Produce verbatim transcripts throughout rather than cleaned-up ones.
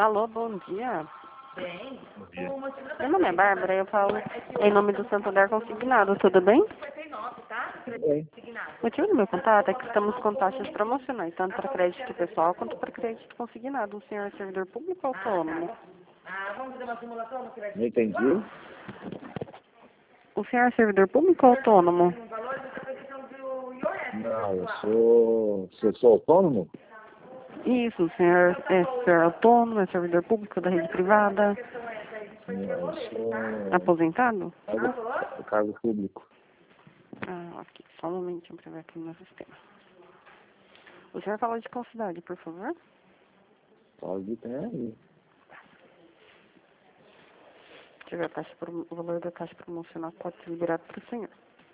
Alô, bom dia. Bem. Bom dia. Meu nome é Bárbara, eu falo em nome do Santander Consignado, tudo bem? Bem, O motivo do meu contato é que estamos com taxas promocionais, tanto para crédito pessoal quanto para crédito consignado. O senhor é servidor público ou autônomo? Ah, vamos fazer uma simulação no crédito. não entendi. O senhor é servidor público ou autônomo? Um valor de competição do I O S. Não, eu sou. Se eu sou autônomo? Isso, o senhor é senhor autônomo, é servidor público da rede privada, Não, eu sou. aposentado? Cargo, cargo público. Ah, ok. Só um momentinho para ver aqui no meu sistema. O senhor fala de qual cidade, por favor? Pode ter aí. Deixa eu ver a taxa, pro- o valor da taxa promocional pode ser liberado para o senhor.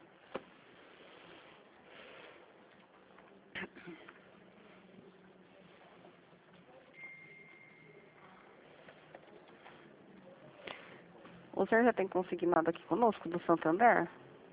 O senhor já tem consignado aqui conosco do Santander?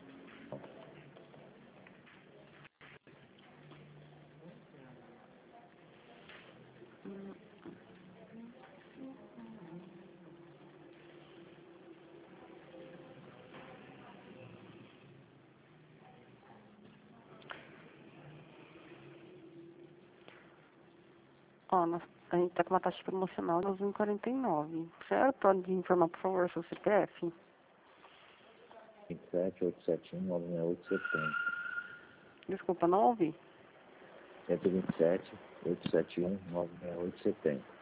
Ó, nós, a gente tá com uma taxa promocional de doze e quarenta e nove. O senhor pode informar, por favor, seu C P F? vinte e sete, oitocentos e setenta e um, nove seis oito, setenta. Desculpa, não ouvi. cento e vinte e sete, oitocentos e setenta e um, nove seis oito, setenta.